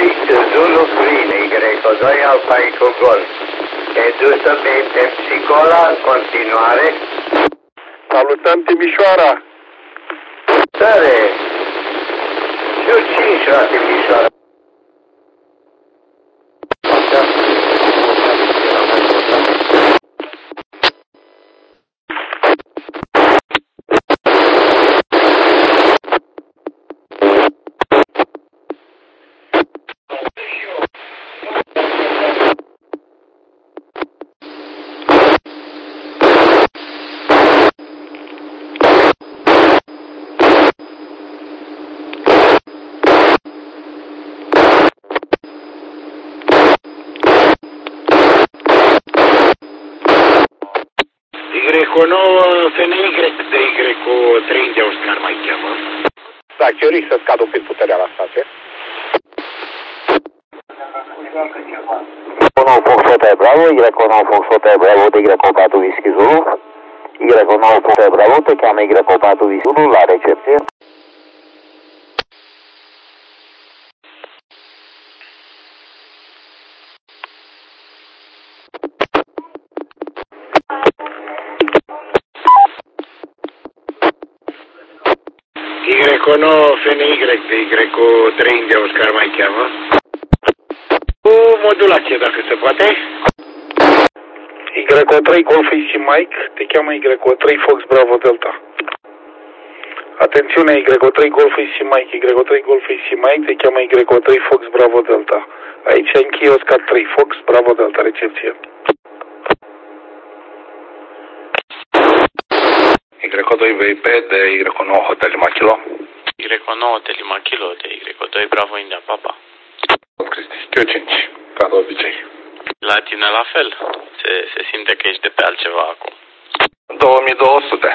Zulu Green, Y2 Alfa Eco Golf. Edusă pe Pepsicola în continuare. Salutăm Timișoara! Tare! Și 5 la Timișoara. Y9 FNY de Y3 India Oscar mai cheamă. Da, Chiori să scad un pic puterea la stație. 1 Fox Hotel Bravo, Y9 Fox Hotel Bravo de Y4 Whisky Zulu. Y9 Fox Hotel Bravo, te cheamă Y4 Whisky Zulu la recepție. Y9 FNY de Y3 India Oscar mai cheamă. Cu modulație, dacă se poate. Y3 Golf AC Mike, te cheamă Y3 Fox Bravo Delta. Atențiune, Y3 Golf AC Mike, Y3 Golf AC Mike, te cheamă Y3 Fox Bravo Delta. Aici închei Oscar 3 Fox Bravo Delta, recepție. Y2 VIP de Y9 Hotel Lima Kilo. Y9 Hotel Lima Kilo de Y2 Bravo India Papa. Cristi, 5, ca de obicei. La tine la fel. Se simte că ești de pe altceva acum. 2200.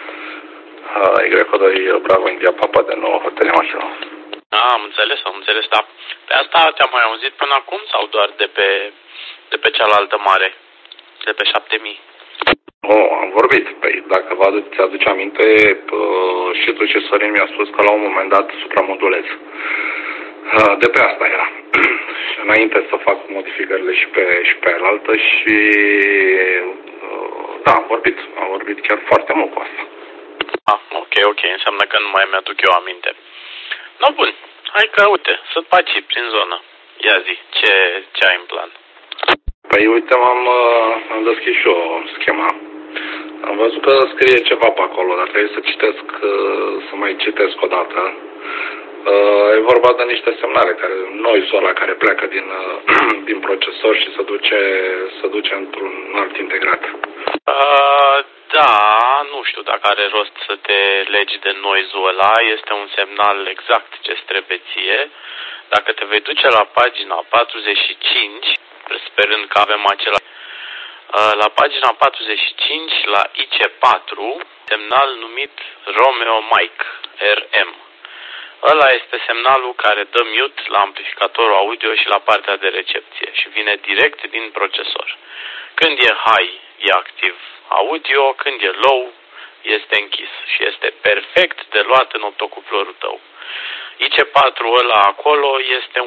Y2 Bravo India Papa de 9 Hotel Lima Kilo. Am înțeles, dar pe asta te-am mai auzit până acum sau doar de pe cealaltă mare? De pe 7000? Nu, am vorbit. Păi, dacă vă aduce aminte, și tu și Sorin mi-a spus că la un moment dat supramodulez. De pe asta era. Înainte să fac modificările și pe alaltă și da, am vorbit chiar foarte mult cu asta. Ok, înseamnă că nu mai mi-aduc eu aminte. No, bun, hai că uite, să-ți faci prin zonă. Ia zi, ce ai în plan? Păi uite, am deschis și eu schema. Am văzut că scrie ceva pe acolo, dar trebuie să citesc, să mai citesc o dată. E vorba de niște semnale, noisul ăla care pleacă din procesor și se duce într-un alt integrat. Da, nu știu dacă are rost să te legi de noise-ul ăla, este un semnal exact ce-ți trebuie ție. Dacă te vei duce la pagina 45, sperând că avem acela. La pagina 45, la IC4, semnal numit Romeo Mike, RM. Ăla este semnalul care dă mute la amplificatorul audio și la partea de recepție și vine direct din procesor. Când e high, e activ audio, când e low, este închis și este perfect de luat în optocuplorul tău. IC4 ăla acolo este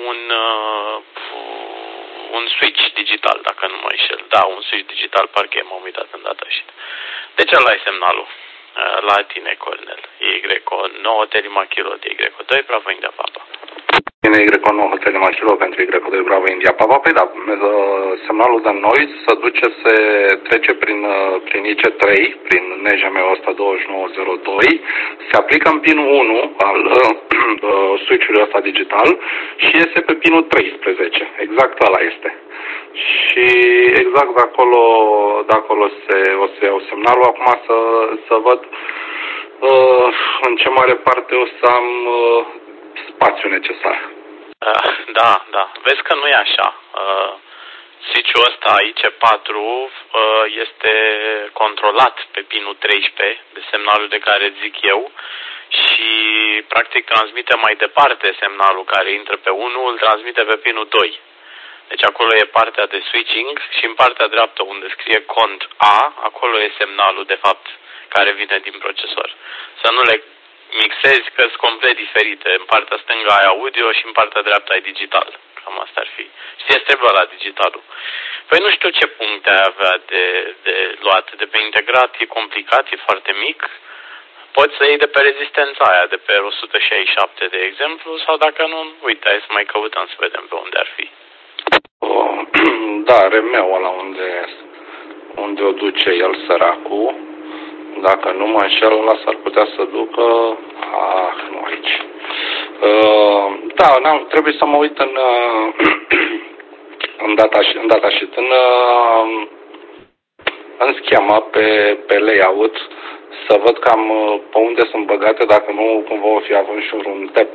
un switch digital, dacă nu mă înșel. Da, un switch digital, parcă m-am uitat în datasheet. Deci ăla e semnalul. La tine, Cornel. Y9 Telima Kilo de Y2 Bravo India Papa. Y9 Telima Kilo pentru Y2 Bravo India Papa. Păi da, semnalul de noise se trece prin IC3, prin NJM 12902, se aplică în pinul 1 al switch-ului ăsta digital și iese pe pinul 13. Exact ăla este. Și exact de acolo o să iau semnalul. Acum să văd în ce mare parte o să am spațiu necesar. Da. Vezi că nu e așa. Switch-ul ăsta IC4 este controlat pe pinul 13 de semnalul de care zic eu și practic transmite mai departe semnalul care intră pe 1, îl transmite pe pinul 2. Deci acolo e partea de switching și în partea dreaptă unde scrie cont A, acolo e semnalul de fapt care vine din procesor. Să nu le mixezi că sunt complet diferite. În partea stângă ai audio și în partea dreaptă ai digital. Cam asta ar fi. Știi, trebuie la digitalul. Păi nu știu ce puncte ai avea de luat. De pe integrat e complicat, e foarte mic. Poți să iei de pe rezistența aia, de pe 167, de exemplu, sau dacă nu, uite, hai să mai căutăm să vedem pe unde ar fi. Da, remeu ăla unde o duce el, săracul. Dacă nu mă înșel, ăla s-ar putea să ducă... nu aici. Da, trebuie să mă uit în datasheet, în schemă, pe layout, să văd cam pe unde sunt băgate, dacă nu cumva o fi având și un TP.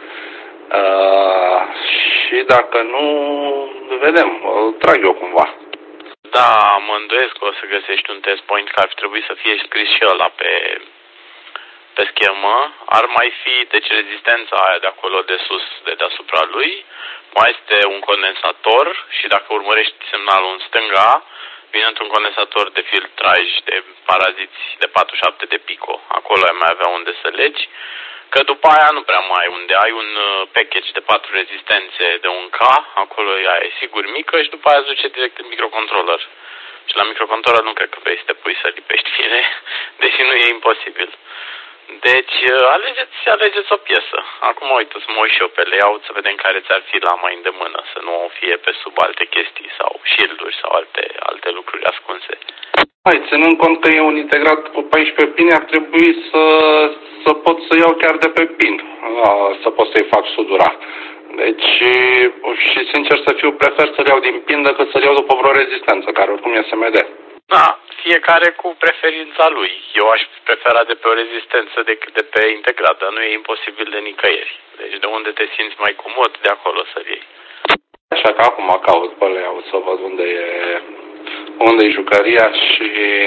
Și dacă nu, vedem, îl trag eu cumva. Da, mă îndoiesc că o să găsești un test point, că ar trebui să fie scris și ăla pe schemă. Ar mai fi, deci, rezistența aia de acolo de sus, de deasupra lui. Mai este un condensator și dacă urmărești semnalul în stânga, vine într-un condensator de filtraj de paraziți de 47 de pico. Acolo ai mai avea unde să legi. Că după aia nu prea mai ai unde. Ai un package de 4 rezistențe de 1K, acolo ea e sigur mică și după aia duce direct în microcontroller. Și la microcontroller nu cred că vrei să te pui să lipești fire, deși nu e imposibil. Deci alegeți o piesă. Acum uite să mă uit și eu pe layout să vedem care ți-ar fi la mai îndemână, să nu o fie pe sub alte chestii sau shield-uri sau alte lucruri ascunse. Hai, ținând cont că e un integrat cu 14 pini, ar trebui să pot să iau chiar de pe pin, să pot să-i fac sudura. Deci, și sincer să fiu, prefer să-l iau din pin decât să-l iau după vreo rezistență, care oricum e SMD. Da, fiecare cu preferința lui. Eu aș prefera de pe o rezistență decât de pe integrat, dar nu e imposibil de nicăieri. Deci de unde te simți mai comod, de acolo să-l iei. Așa că acum caut pe layout să văd unde e jucăria și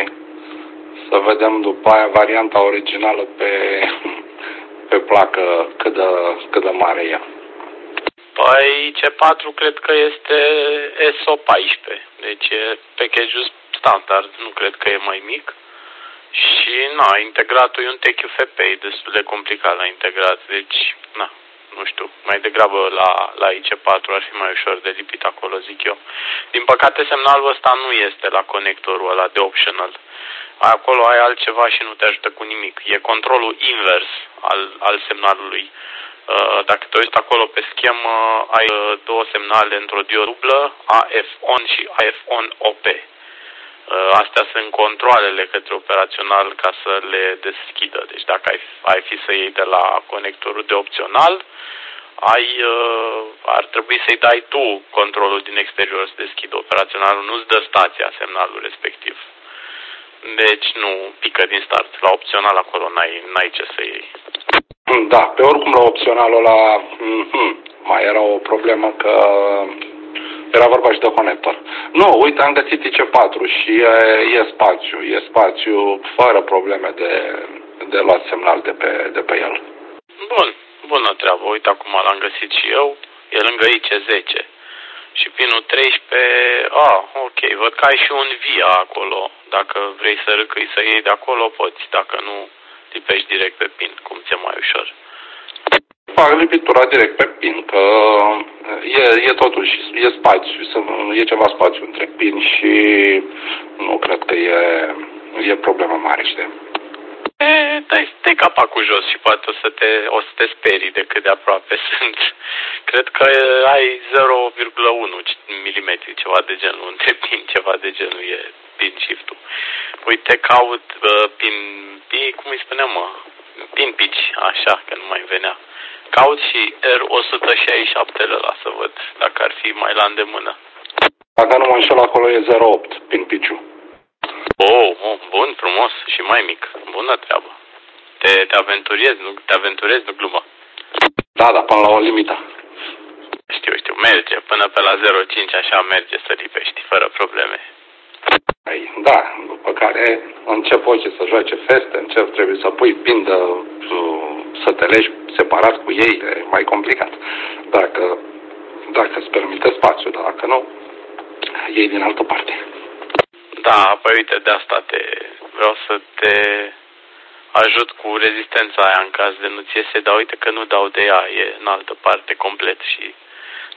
să vedem după aia varianta originală pe placă cât de mare e. Păi C4 cred că este SO14, deci e package-ul standard, nu cred că e mai mic. Și integratul e un TQFP, e destul de complicat la integrat, deci nu știu, mai degrabă la IC4 ar fi mai ușor de lipit acolo, zic eu. Din păcate semnalul ăsta nu este la conectorul ăla de optional. Acolo ai altceva și nu te ajută cu nimic. E controlul invers al semnalului. Dacă te uiți acolo pe schemă, ai două semnale într-o diodă, AF-ON și AF-ON-OP. Astea sunt controalele către operațional ca să le deschidă. Deci dacă ai fi să iei de la conectorul de opțional, ar trebui să-i dai tu controlul din exterior să deschidă operaționalul, nu-ți dă stația semnalul respectiv. Deci nu pică din start. La opțional acolo n-ai ce să iei. Da, pe oricum la opționalul ăla mai era o problemă că era vorba și de conector. Nu, uite, am găsit IC4 și e spațiu fără probleme de luat semnal de pe el. Bun, bună treabă. Uite, acum l-am găsit și eu. E lângă IC10. Și pinul 13, ok, văd că ai și un VIA acolo. Dacă vrei să râcâi să iei de acolo, poți. Dacă nu, lipești direct pe pin, cum ți-e mai ușor. Fac lipitura direct pe pin, că e totuși, e spațiu, e ceva spațiu între pin și nu cred că e problemă mare, știi? Dai capacul jos și poate o să te sperii de cât de aproape sunt. Cred că ai 0,1 mm, ceva de genul, între pin, ceva de genul e pin shift-ul. Uite, caut cum îi spuneam, pin pitch, așa, că nu mai venea. Caut și R167 ăla să văd dacă ar fi mai la îndemână. Dacă nu mă înșel, acolo e 0,8 pin pitch-ul. Bun, frumos și mai mic. Bună treabă. Te aventurezi, nu glumă. Da, până la o limită. Știu, merge. Până pe la 0,5 așa merge să lipești, fără probleme. Da, după care încep ochii să joace feste, trebuie să pui pin să te legi separat cu ei, e mai complicat. Dacă îți permite spațiu, dar dacă nu, iei din altă parte. Da, păi uite, de asta vreau să te ajut cu rezistența aia în caz de nu ți iese, dar uite că nu dau de ea, e în altă parte complet și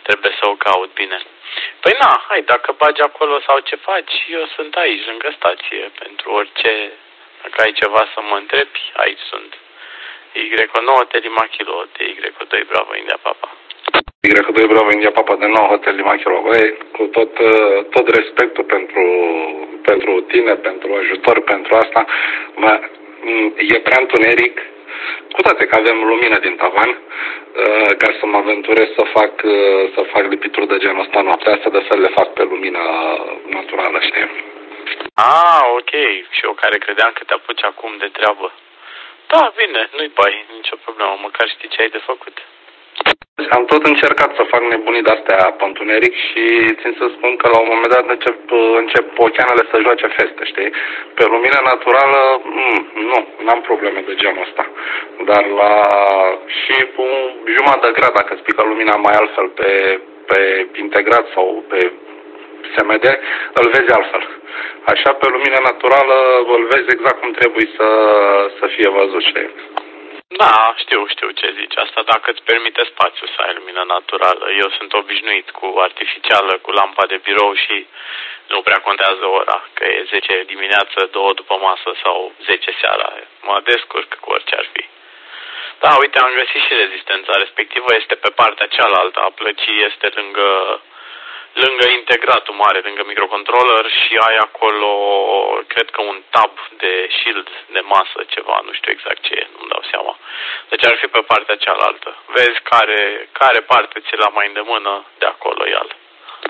Trebuie să o caut bine. Păi na, hai, dacă bagi acolo sau ce faci, eu sunt aici, lângă stație, pentru orice. Dacă ai ceva să mă întrebi, aici sunt. Y9 Telima Kilo, Y2 Bravo India Papa. Y2 Bravo India Papa de nou Hotel Lima Kilo. Băi, cu tot respectul pentru tine, pentru ajutor, pentru asta, e prea întuneric, cu toate că avem lumină din tavan, ca să mă aventurez să fac lipituri de genul ăsta noaptea asta, de fel le fac pe lumină naturală, știi? Ok. Și eu care credeam că te apuci acum de treabă. Da, bine, nu-i bai, nicio problemă, măcar știi ce ai de făcut. Am tot încercat să fac nebunii de-astea pe întuneric și țin să spun că la un moment dat încep oceanele să joace feste, știi? Pe lumină naturală, nu, n-am probleme de genul ăsta. Dar și cu jumătate de grad, dacă spică lumina mai altfel pe integrat sau pe SMD, îl vezi altfel. Așa, pe lumină naturală, îl vezi exact cum trebuie să fie văzut, știi? Da, știu ce zici. Asta dacă îți permite spațiu să ai lumină naturală. Eu sunt obișnuit cu artificială, cu lampa de birou și nu prea contează ora, că e 10 dimineață, 2 după masă sau 10 seara. Mă descurc cu orice ar fi. Da, uite, am găsit și rezistența respectivă, este pe partea cealaltă a plăcii, este lângă integratul mare, lângă microcontroller și ai acolo, cred că un tab de shield, de masă, ceva, nu știu exact ce e, nu-mi dau seama. Deci ar fi pe partea cealaltă. Vezi care parte ți la mai îndemână, de acolo e al.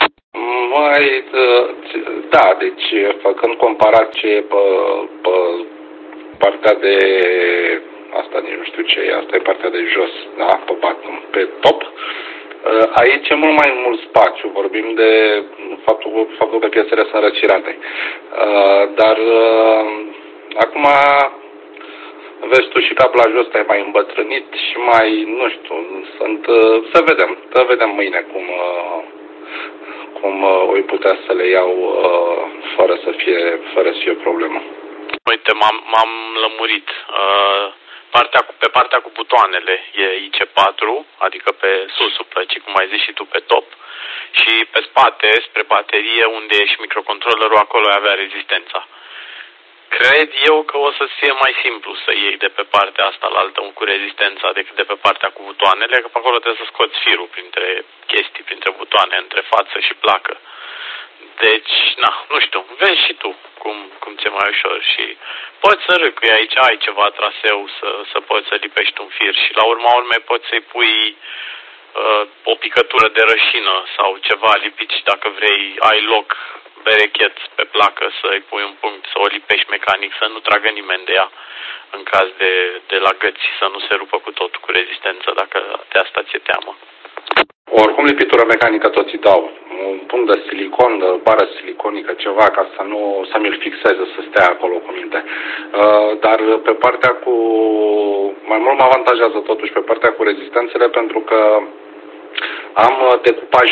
Da, deci făcând comparație pe partea de, asta nici nu știu ce e, asta e partea de jos, da, pe top. Aici e mult mai mult spațiu, vorbim de faptul că piesele sunt răcirate. Dar acum vezi tu și cablajul ăsta e mai îmbătrânit și mai, nu știu, să vedem mâine cum voi putea să le iau fără să fie o problemă. Uite, m-am lămurit. Pe partea cu butoanele e IC4, adică pe susul plăcii, cum ai zis și tu, pe top. Și pe spate, spre baterie, unde e și microcontrollerul, acolo avea rezistența. Cred eu că o să-ți fie mai simplu să iei de pe partea asta la altă cu rezistența decât de pe partea cu butoanele, că pe acolo trebuie să scoți firul printre chestii, printre butoane, între față și placă. Deci, nu știu, vezi și tu cum ți-e mai ușor și poți să râcui aici, ai ceva traseu să poți să lipești un fir și la urma urmei poți să-i pui o picătură de rășină sau ceva lipit și dacă vrei, ai loc berechet pe placă să-i pui un punct, să o lipești mecanic, să nu tragă nimeni de ea în caz de la găți, să nu se rupă cu totul cu rezistență, dacă de asta ți-e teamă. Oricum, lipitura mecanică tot îi dau. Un punct de silicon, de bară siliconică, ceva, ca să mi-l fixeze, să stea acolo cu minte. Dar pe partea cu... Mai mult mă avantajează totuși pe partea cu rezistențele, pentru că am decupaj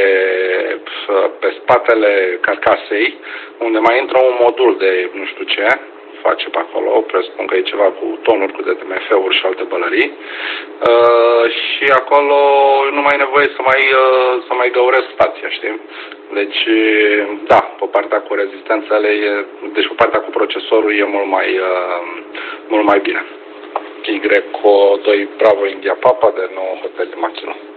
pe spatele carcasei, unde mai intră un modul de nu știu ce face pe acolo, presupun că e ceva cu tonuri, cu DTMF-uri și alte bălării. Și acolo nu mai e nevoie să mai găuresc spația, știi? Deci, da, pe partea cu rezistențele, deci pe partea cu procesorul e mult mai bine. Y2 Bravo India Papa de nou Hotel Lima Kilo.